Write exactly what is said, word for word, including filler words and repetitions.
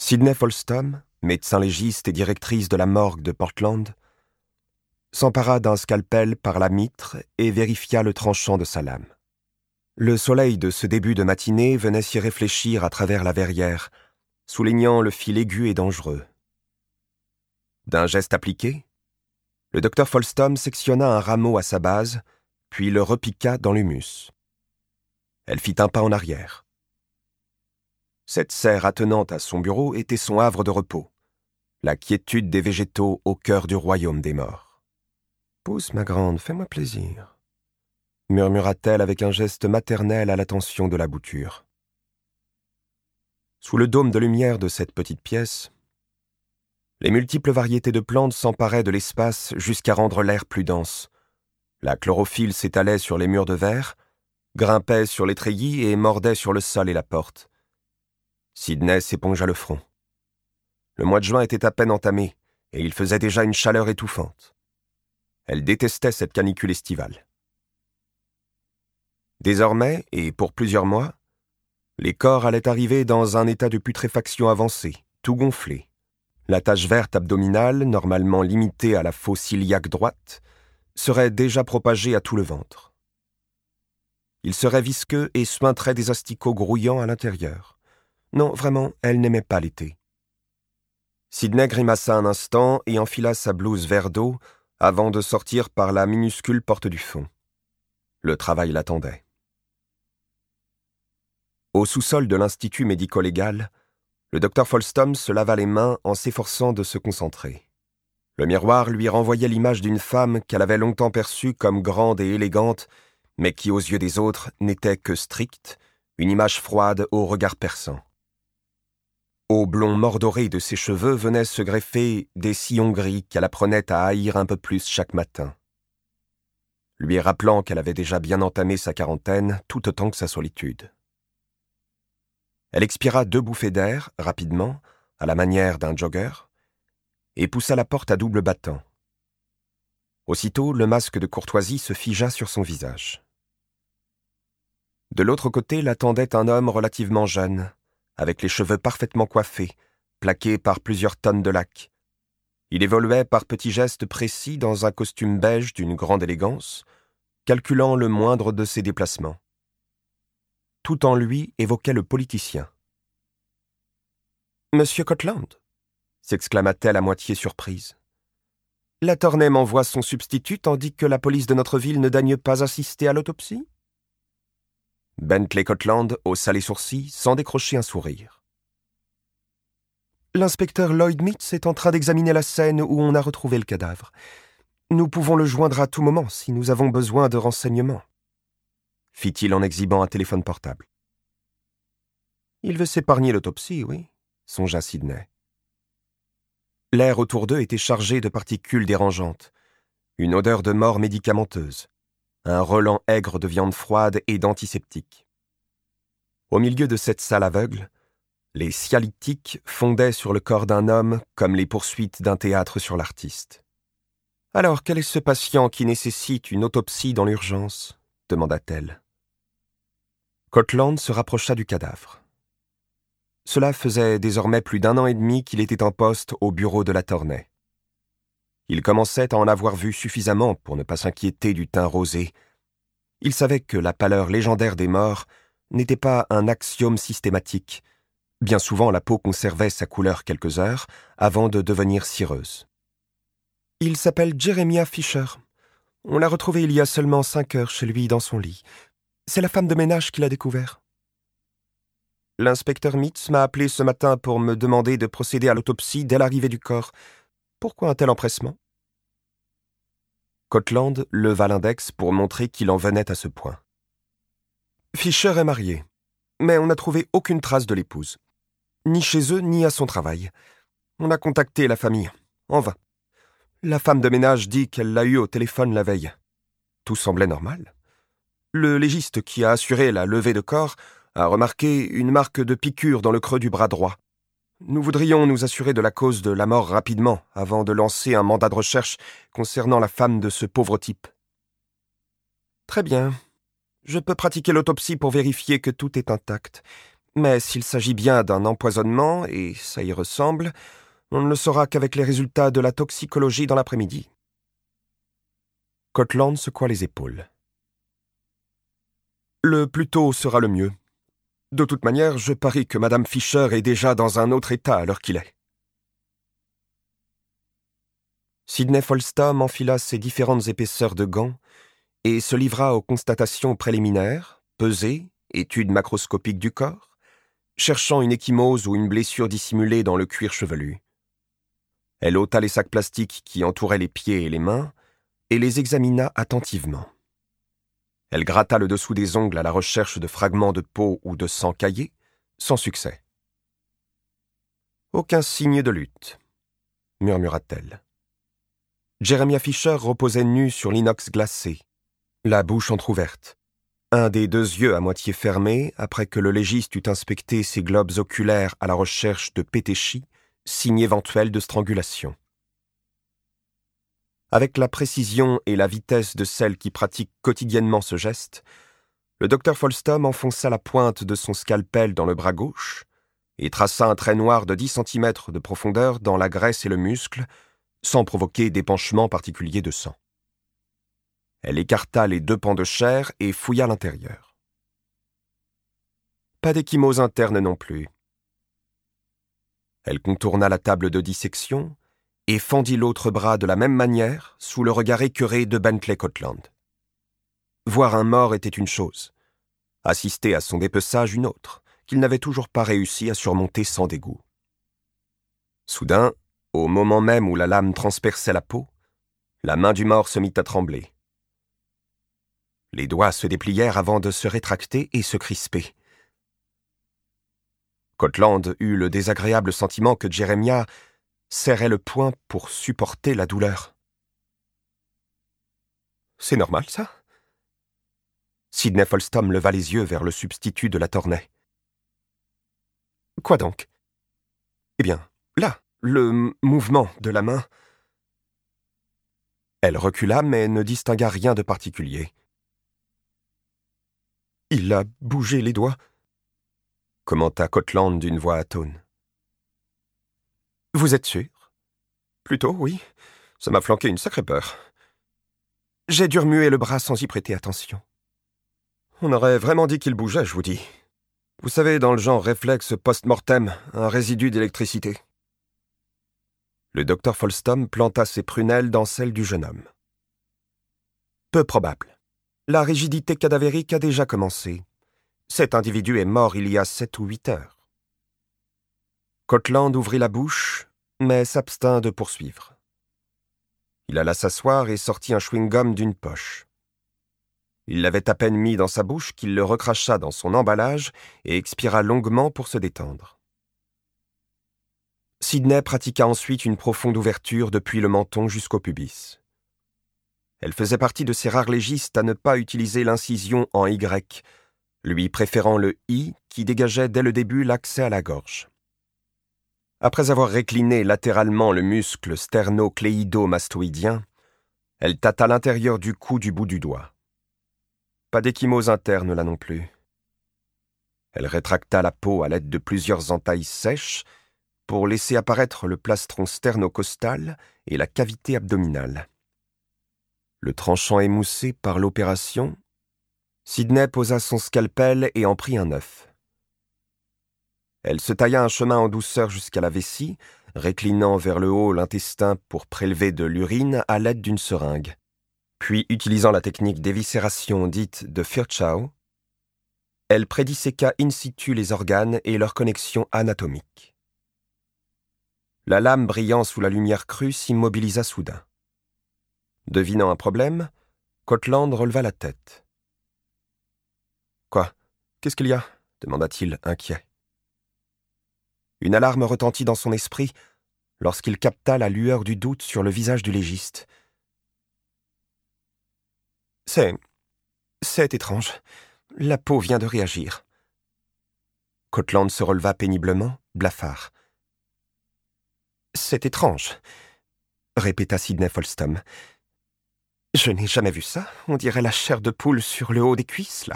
Sidney Folstom, médecin légiste et directrice de la morgue de Portland, s'empara d'un scalpel par la mitre et vérifia le tranchant de sa lame. Le soleil de ce début de matinée venait s'y réfléchir à travers la verrière, soulignant le fil aigu et dangereux. D'un geste appliqué, le docteur Folstom sectionna un rameau à sa base, puis le repiqua dans l'humus. Elle fit un pas en arrière. Cette serre attenante à son bureau était son havre de repos, la quiétude des végétaux au cœur du royaume des morts. « Pousse, ma grande, fais-moi plaisir », murmura-t-elle avec un geste maternel à l'attention de la bouture. Sous le dôme de lumière de cette petite pièce, les multiples variétés de plantes s'emparaient de l'espace jusqu'à rendre l'air plus dense. La chlorophylle s'étalait sur les murs de verre, grimpait sur les treillis et mordait sur le sol et la porte. Sidney s'épongea le front. Le mois de juin était à peine entamé, et il faisait déjà une chaleur étouffante. Elle détestait cette canicule estivale. Désormais, et pour plusieurs mois, les corps allaient arriver dans un état de putréfaction avancé, tout gonflé. La tache verte abdominale, normalement limitée à la fosse iliaque droite, serait déjà propagée à tout le ventre. Il serait visqueux et suinterait des asticots grouillants à l'intérieur. Non, vraiment, elle n'aimait pas l'été. Sidney grimaça un instant et enfila sa blouse vert d'eau avant de sortir par la minuscule porte du fond. Le travail l'attendait. Au sous-sol de l'Institut médico-légal, le docteur Folstom se lava les mains en s'efforçant de se concentrer. Le miroir lui renvoyait l'image d'une femme qu'elle avait longtemps perçue comme grande et élégante, mais qui, aux yeux des autres, n'était que stricte, une image froide au regard perçant. Au blond mordoré de ses cheveux venaient se greffer des sillons gris qu'elle apprenait à haïr un peu plus chaque matin, lui rappelant qu'elle avait déjà bien entamé sa quarantaine tout autant que sa solitude. Elle expira deux bouffées d'air, rapidement, à la manière d'un jogger, et poussa la porte à double battant. Aussitôt, le masque de courtoisie se figea sur son visage. De l'autre côté l'attendait un homme relativement jeune, avec les cheveux parfaitement coiffés, plaqués par plusieurs tonnes de laque. Il évoluait par petits gestes précis dans un costume beige d'une grande élégance, calculant le moindre de ses déplacements. Tout en lui évoquait le politicien. « Monsieur Cotland » s'exclama-t-elle à moitié surprise. « Latournay m'envoie son substitut tandis que la police de notre ville ne daigne pas assister à l'autopsie ?» Bentley Cotland haussa les sourcils sans décrocher un sourire. « L'inspecteur Lloyd Mitz est en train d'examiner la scène où on a retrouvé le cadavre. Nous pouvons le joindre à tout moment si nous avons besoin de renseignements. » fit-il en exhibant un téléphone portable. « Il veut s'épargner l'autopsie, oui, » songea Sidney. L'air autour d'eux était chargé de particules dérangeantes, une odeur de mort médicamenteuse, un relent aigre de viande froide et d'antiseptique. Au milieu de cette salle aveugle, les sialytiques fondaient sur le corps d'un homme comme les poursuites d'un théâtre sur l'artiste. « Alors, quel est ce patient qui nécessite une autopsie dans l'urgence ?» demanda-t-elle. Cotland se rapprocha du cadavre. Cela faisait désormais plus d'un an et demi qu'il était en poste au bureau de Latournay. Il commençait à en avoir vu suffisamment pour ne pas s'inquiéter du teint rosé. Il savait que la pâleur légendaire des morts n'était pas un axiome systématique. Bien souvent, la peau conservait sa couleur quelques heures avant de devenir cireuse. « Il s'appelle Jeremiah Fisher. On l'a retrouvé il y a seulement cinq heures chez lui dans son lit. C'est la femme de ménage qui l'a découvert. L'inspecteur Mitz m'a appelé ce matin pour me demander de procéder à l'autopsie dès l'arrivée du corps. Pourquoi un tel empressement ?» Cotland leva l'index pour montrer qu'il en venait à ce point. « Fisher est marié, mais on n'a trouvé aucune trace de l'épouse, ni chez eux ni à son travail. On a contacté la famille, en vain. La femme de ménage dit qu'elle l'a eu au téléphone la veille. Tout semblait normal. Le légiste qui a assuré la levée de corps a remarqué une marque de piqûre dans le creux du bras droit. Nous voudrions nous assurer de la cause de la mort rapidement, avant de lancer un mandat de recherche concernant la femme de ce pauvre type. » « Très bien. Je peux pratiquer l'autopsie pour vérifier que tout est intact. Mais s'il s'agit bien d'un empoisonnement, et ça y ressemble, on ne le saura qu'avec les résultats de la toxicologie dans l'après-midi. Cortlandt secoua les épaules. Le plus tôt sera le mieux. De toute manière, je parie que Madame Fisher est déjà dans un autre état à l'heure qu'il est. Sidney Folstom enfila ses différentes épaisseurs de gants et se livra aux constatations préliminaires, pesées, études macroscopiques du corps, cherchant une ecchymose ou une blessure dissimulée dans le cuir chevelu. Elle ôta les sacs plastiques qui entouraient les pieds et les mains et les examina attentivement. Elle gratta le dessous des ongles à la recherche de fragments de peau ou de sang caillé, sans succès. « Aucun signe de lutte », murmura-t-elle. Jeremiah Fisher reposait nu sur l'inox glacé, la bouche entr'ouverte, un des deux yeux à moitié fermés après que le légiste eut inspecté ses globes oculaires à la recherche de pétéchis, signe éventuel de strangulation. Avec la précision et la vitesse de celle qui pratique quotidiennement ce geste, le docteur Folstom enfonça la pointe de son scalpel dans le bras gauche et traça un trait noir de dix centimètres de profondeur dans la graisse et le muscle, sans provoquer d'épanchement particulier de sang. Elle écarta les deux pans de chair et fouilla l'intérieur. Pas d'ecchymose interne non plus. Elle contourna la table de dissection et fendit l'autre bras de la même manière sous le regard écœuré de Bentley Cortlandt. Voir un mort était une chose, assister à son dépeçage une autre, qu'il n'avait toujours pas réussi à surmonter sans dégoût. Soudain, au moment même où la lame transperçait la peau, la main du mort se mit à trembler. Les doigts se déplièrent avant de se rétracter et se crisper. Cortlandt eut le désagréable sentiment que Jeremiah serrait le poing pour supporter la douleur. « C'est normal, ça ?» Sidney Folstom leva les yeux vers le substitut de la Tornay. « Quoi donc ?»« Eh bien, là, le mouvement de la main. » Elle recula, mais ne distingua rien de particulier. « Il a bougé les doigts ?» commenta Cortlandt d'une voix atone. « Vous êtes sûr ?»« Plutôt, oui. Ça m'a flanqué une sacrée peur. J'ai dû remuer le bras sans y prêter attention. On aurait vraiment dit qu'il bougeait, je vous dis. Vous savez, dans le genre réflexe post-mortem, un résidu d'électricité. » Le docteur Folstom planta ses prunelles dans celles du jeune homme. « Peu probable. La rigidité cadavérique a déjà commencé. Cet individu est mort il y a sept ou huit heures. » Cortlandt ouvrit la bouche, mais s'abstint de poursuivre. Il alla s'asseoir et sortit un chewing-gum d'une poche. Il l'avait à peine mis dans sa bouche qu'il le recracha dans son emballage et expira longuement pour se détendre. Sidney pratiqua ensuite une profonde ouverture depuis le menton jusqu'au pubis. Elle faisait partie de ces rares légistes à ne pas utiliser l'incision en Y, lui préférant le I qui dégageait dès le début l'accès à la gorge. Après avoir récliné latéralement le muscle sternocléido-mastoïdien, elle tâta l'intérieur du cou du bout du doigt. Pas d'ecchymose interne là non plus. Elle rétracta la peau à l'aide de plusieurs entailles sèches pour laisser apparaître le plastron sternocostal et la cavité abdominale. Le tranchant émoussé par l'opération, Sidney posa son scalpel et en prit un neuf. Elle se tailla un chemin en douceur jusqu'à la vessie, réclinant vers le haut l'intestin pour prélever de l'urine à l'aide d'une seringue. Puis, utilisant la technique d'éviscération dite de Virchow, elle prédisséqua in situ les organes et leurs connexions anatomiques. La lame brillant sous la lumière crue s'immobilisa soudain. Devinant un problème, Cortlandt releva la tête. « Quoi? Qu'est-ce qu'il y a ?» demanda-t-il, inquiet. Une alarme retentit dans son esprit lorsqu'il capta la lueur du doute sur le visage du légiste. « C'est... c'est étrange. La peau vient de réagir. » Cortlandt se releva péniblement, blafard. « C'est étrange, » répéta Sidney Folstom. « Je n'ai jamais vu ça. On dirait la chair de poule sur le haut des cuisses, là. »